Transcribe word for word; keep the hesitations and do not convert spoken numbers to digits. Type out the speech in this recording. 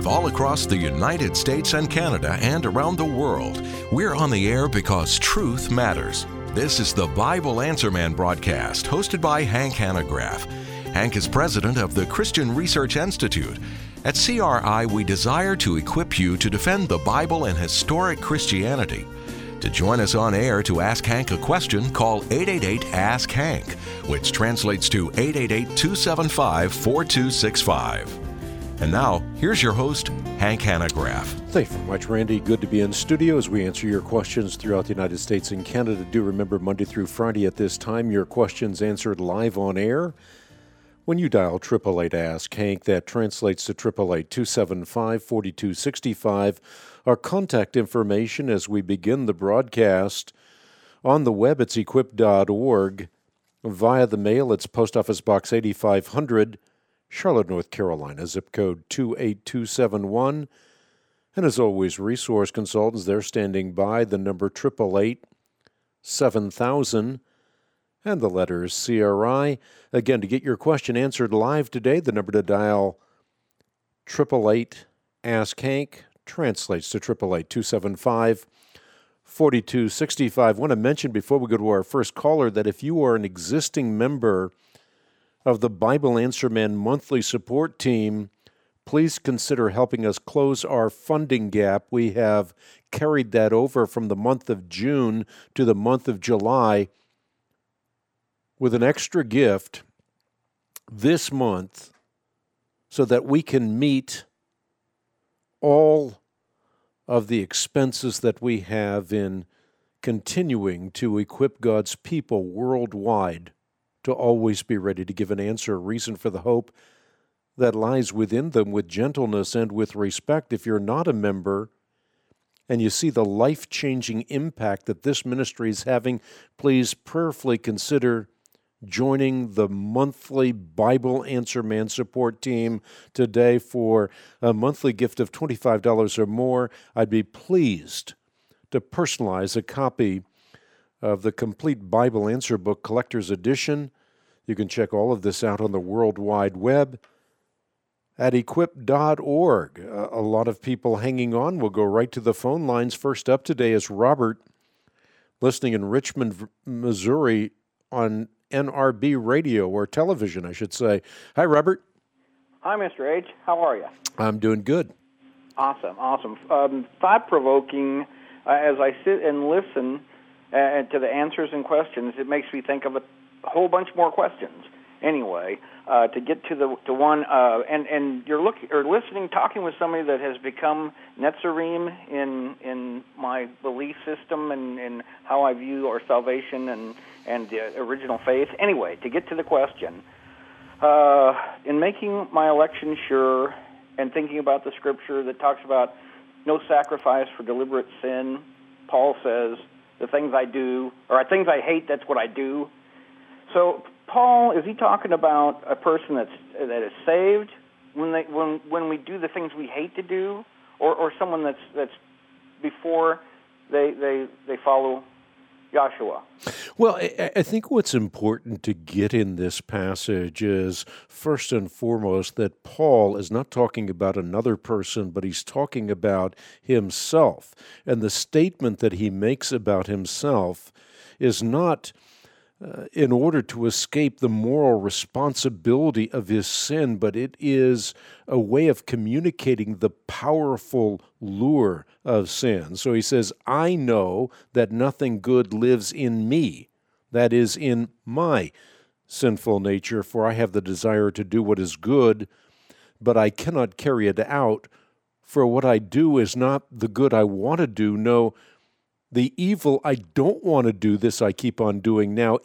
live all across the United States and Canada and around the world. We're on the air because truth matters. This is the Bible Answer Man broadcast, hosted by Hank Hanegraaff. Hank is president of the Christian Research Institute. At C R I, we desire to equip you to defend the Bible and historic Christianity. To join us on air to ask Hank a question, call eight eight eight, ask Hank, which translates to eight eight eight, two seven five, four two six five. And now, here's your host, Hank Hanegraaff. Thank you very much, Randy. Good to be in studio as we answer your questions throughout the United States and Canada. Do remember, Monday through Friday at this time, your questions answered live on air. When you dial eight eight eight, ask Hank, that translates to eight eight eight, two seven five, four two six five. Our contact information as we begin the broadcast. On the web, it's equip dot org. Via the mail, it's Post Office Box eighty-five hundred, Charlotte, North Carolina, zip code two eight two seven one. And as always, resource consultants, they're standing by. The number eight eight eight, seven thousand and the letters C R I. Again, to get your question answered live today, the number to dial eight eight eight, ask Hank. Translates to eight eight eight, two seven five, four two six five. I want to mention before we go to our first caller that if you are an existing member of the Bible Answer Man monthly support team, please consider helping us close our funding gap. We have carried that over from the month of June to the month of July with an extra gift this month so that we can meet all of the expenses that we have in continuing to equip God's people worldwide to always be ready to give an answer, a reason for the hope that lies within them with gentleness and with respect. If you're not a member and you see the life-changing impact that this ministry is having, please prayerfully consider joining the monthly Bible Answer Man support team today for a monthly gift of twenty-five dollars or more. I'd be pleased to personalize a copy of the complete Bible Answer Book Collector's Edition. You can check all of this out on the World Wide Web at equip dot org. A lot of people hanging on. We'll go right to the phone lines. First up today is Robert, listening in Richmond, Missouri on N R B radio, or television, I should say. Hi, Robert. Hi, Mister H. How are you? I'm doing good. Awesome, awesome. Um, thought-provoking, uh, as I sit and listen uh, to the answers and questions, it makes me think of a whole bunch more questions. Anyway, uh, to get to the to one, uh, and and you're looking or listening, talking with somebody that has become Netzarim in in my belief system and, and how I view our salvation and and the original faith. Anyway, to get to the question, uh, in making my election sure and thinking about the scripture that talks about no sacrifice for deliberate sin, Paul says the things I do or things I hate, that's what I do. So Paul, is he talking about a person that's that is saved when they when when we do the things we hate to do, or, or someone that's that's before they they they follow Yahshua? Well, I, I think what's important to get in this passage is, first and foremost, that Paul is not talking about another person, but he's talking about himself. And the statement that he makes about himself is not Uh, in order to escape the moral responsibility of his sin, but it is a way of communicating the powerful lure of sin. So he says, I know that nothing good lives in me, that is, in my sinful nature, for I have the desire to do what is good, but I cannot carry it out, for what I do is not the good I want to do, no, the evil I don't want to do, this I keep on doing now.